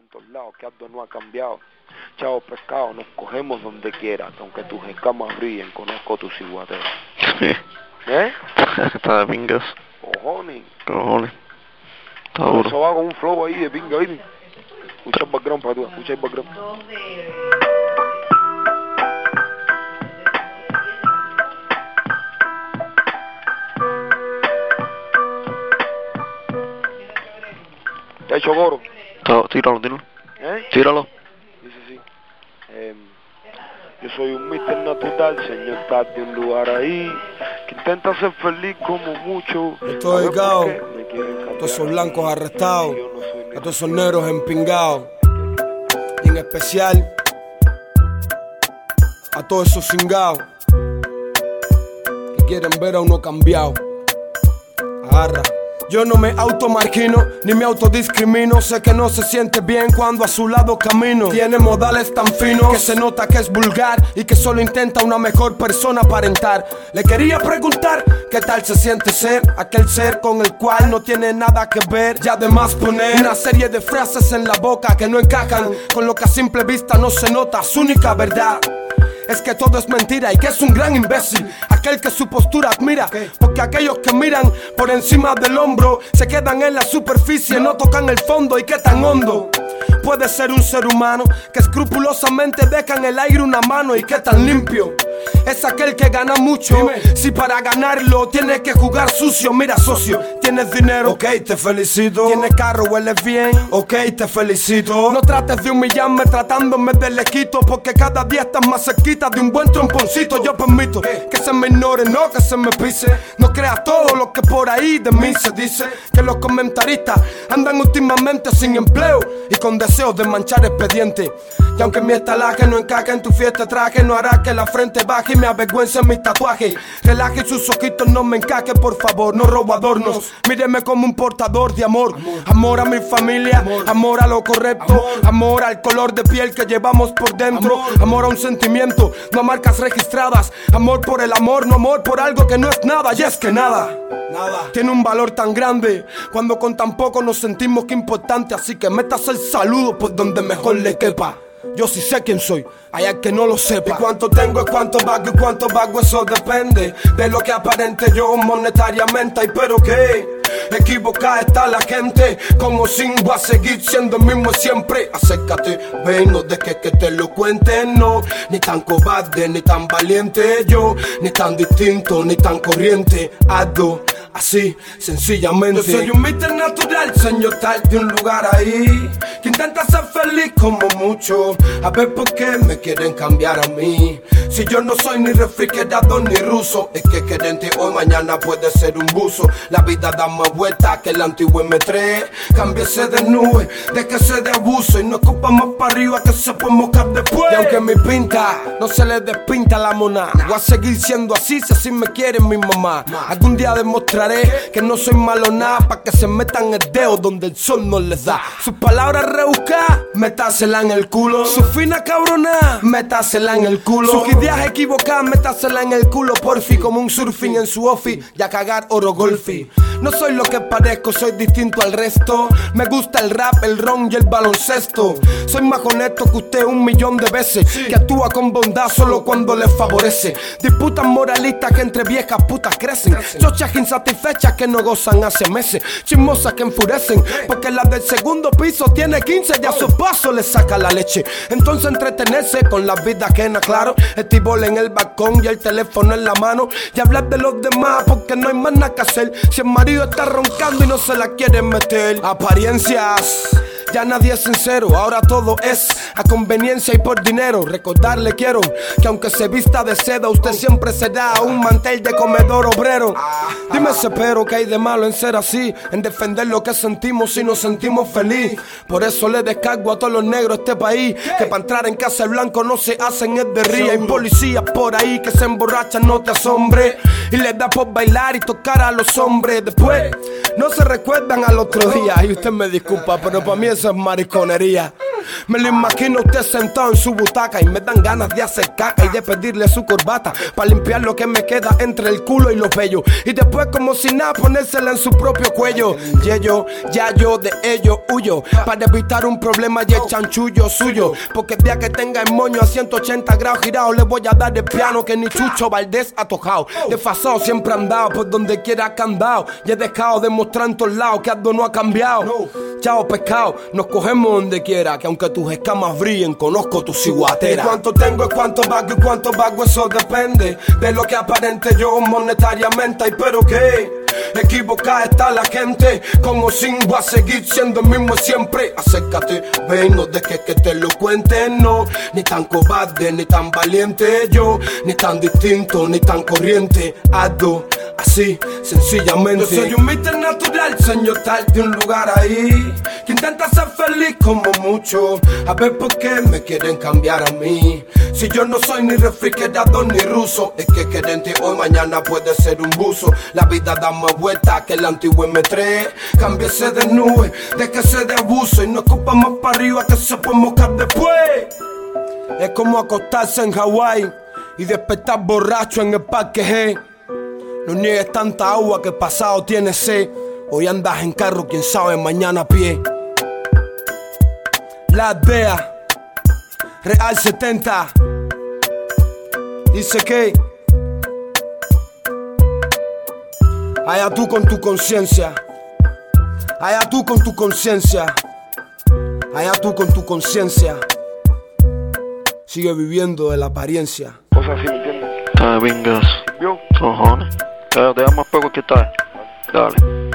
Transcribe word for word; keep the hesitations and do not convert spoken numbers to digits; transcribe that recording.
en todos lados, que Aldo no ha cambiado. Chavo pescado, nos cogemos donde quieras, aunque tus escamas brillen, conozco tus ciguateras. ¿Eh? Está de pingas. Cojones. Cojones. Está duro. Eso va con un flow ahí de pinga, ¿viste? Escucha el background para tú, escucha el background. ¿Te ha hecho coro? Tíralo, tíralo. ¿Eh? Tíralo. Dice sí. Eh, yo soy un mister natural, señor, está de un lugar ahí que intenta ser feliz como mucho. Estoy dedicado a todos esos blancos arrestados, a todos esos negros empingados, y en especial a todos esos cingados que quieren ver a uno cambiado. Agarra. Yo no me automargino, ni me autodiscrimino. Sé que no se siente bien cuando a su lado camino. Tiene modales tan finos que se nota que es vulgar y que solo intenta una mejor persona aparentar. Le quería preguntar qué tal se siente ser aquel ser con el cual no tiene nada que ver. Y además poner una serie de frases en la boca que no encajan con lo que a simple vista no se nota. Su única verdad es que todo es mentira y que es un gran imbécil aquel que su postura admira, porque aquellos que miran por encima del hombro se quedan en la superficie, no tocan el fondo. Y qué tan hondo puede ser un ser humano que escrupulosamente deja en el aire una mano. Y qué tan limpio es aquel que gana mucho. Dime. Si para ganarlo tienes que jugar sucio. Mira, socio, tienes dinero, ok, te felicito. Tienes carro, hueles bien, ok, te felicito. No trates de humillarme tratándome de lequito, porque cada día estás más cerquita de un buen tromponcito. Yo permito que se me ignore, no que se me pise. No creas todo lo que por ahí de mí se dice. Que los comentaristas andan últimamente sin empleo y con deseos de manchar expediente. Y aunque mi estalaje no encaje en tu fiesta traje, no hará que la frente baje y me avergüence mis tatuajes. Relaje sus ojitos, no me encaje, por favor, no robo adornos. Míreme como un portador de amor. Amor, amor a mi familia, amor, amor a lo correcto, amor, amor al color de piel que llevamos por dentro, amor, amor a un sentimiento, no a marcas registradas. Amor por el amor, no amor por algo que no es nada. Y es que nada, nada tiene un valor tan grande cuando con tan poco nos sentimos que importante. Así que metas el saludo por donde mejor le quepa. Yo sí sé quién soy, hay al que no lo sepa. Y cuánto tengo es cuánto vago, y cuánto vago eso depende de lo que aparente yo monetariamente. Y pero que equivocada está la gente, como sin voy a seguir siendo el mismo siempre. Acércate, ven, no dejes que te lo cuenten, no. Ni tan cobarde, ni tan valiente yo, ni tan distinto, ni tan corriente. Algo así, sencillamente. Yo soy un mister natural, señor tal de un lugar ahí que intenta ser feliz como mucho. A ver por qué me quieren cambiar a mí, si yo no soy ni refrigerador ni ruso. Es que querente hoy, mañana puede ser un buzo. La vida da más vueltas que el antiguo eme tres. Cámbiese de nube, déjese de abuso y no escupa más para arriba que se puede mojar después. Y aunque mi pinta no se le despinta la mona, voy a seguir siendo así si así me quiere mi mamá. Algún día demostraré que no soy malo nada, pa' que se metan el dedo donde el sol no les da. Sus palabras rebuscadas, métasela en el culo. Su fina cabrona, métasela en el culo. Sus ideas equivocadas, métasela en el culo, porfi. Como un surfing en su office y a cagar oro golfi. No soy lo que parezco, soy distinto al resto. Me gusta el rap, el ron y el baloncesto. Soy más honesto que usted un millón de veces, que actúa con bondad solo cuando le favorece. Disputas moralistas que entre viejas putas crecen. Chochas insatisfechas que no gozan hace meses. Chismosas que enfurecen porque la del segundo piso tiene quince y a su paso le saca la leche. Entonces entretenerse con la vida ajena, claro. El tibol en el balcón y el teléfono en la mano, y hablar de los demás porque no hay más nada que hacer. Si el marido está roncando y no se la quiere meter. Apariencias, ya nadie es sincero, ahora todo es a conveniencia y por dinero. Recordarle quiero que aunque se vista de seda, usted siempre será un mantel de comedor obrero. Dime ese pero que hay de malo en ser así, en defender lo que sentimos y nos sentimos feliz. Por eso le descargo a todos los negros de este país que para entrar en casa el blanco no se hacen es de ría. Hay policías por ahí que se emborrachan, no te asombre, y les da por bailar y tocar a los hombres. Después no se recuerdan al otro día. Y usted me disculpa, pero para mí eso es mariconería. Me lo imagino usted sentado en su butaca y me dan ganas de hacer caca y de pedirle su corbata para limpiar lo que me queda entre el culo y los vellos. Y después como si nada ponérsela en su propio cuello. Y ellos, ya yo de ellos huyo para evitar un problema y el chanchullo suyo. Porque el día que tenga el moño a ciento ochenta grados girado le voy a dar el piano que ni Chucho Valdés ha tocado. Desfasado siempre andado por donde quiera que andado y he dejado de mostrar en todos lados que algo no ha cambiado. Chao pescado, nos cogemos donde quiera, que aunque tus escamas brillen, conozco tu ciguatera. Y cuánto tengo es cuánto vago y cuánto vago, eso depende de lo que aparente yo monetariamente. Ay, pero qué equivocada está la gente, como sin va a seguir siendo el mismo siempre. Acércate, ven, no dejes que te lo cuente, no. Ni tan cobarde, ni tan valiente yo, ni tan distinto, ni tan corriente. Ando así, sencillamente. Yo soy un mister natural, señor tal de un lugar ahí, que intenta ser feliz como mucho. A ver por qué me quieren cambiar a mí, si yo no soy ni refrigerador ni ruso. Es que querente hoy, mañana puede ser un buzo. La vida da más vueltas que el antiguo eme tres. Cámbiese de nube, déjese de abuso y no escupa más para arriba que se puede mojar después. Es como acostarse en Hawái y despertar borracho en el parque G. No niegues tanta agua que el pasado tiene sed. Hoy andas en carro, quién sabe, mañana a pie. La aldea Real setenta dice que allá tú con tu conciencia, allá tú con tu conciencia, allá tú con tu conciencia. Sigue viviendo de la apariencia. Cosas así, ¿me entiendes? Está de pingas. ¿Vio? Cojones. Te damos poco que está. Dale.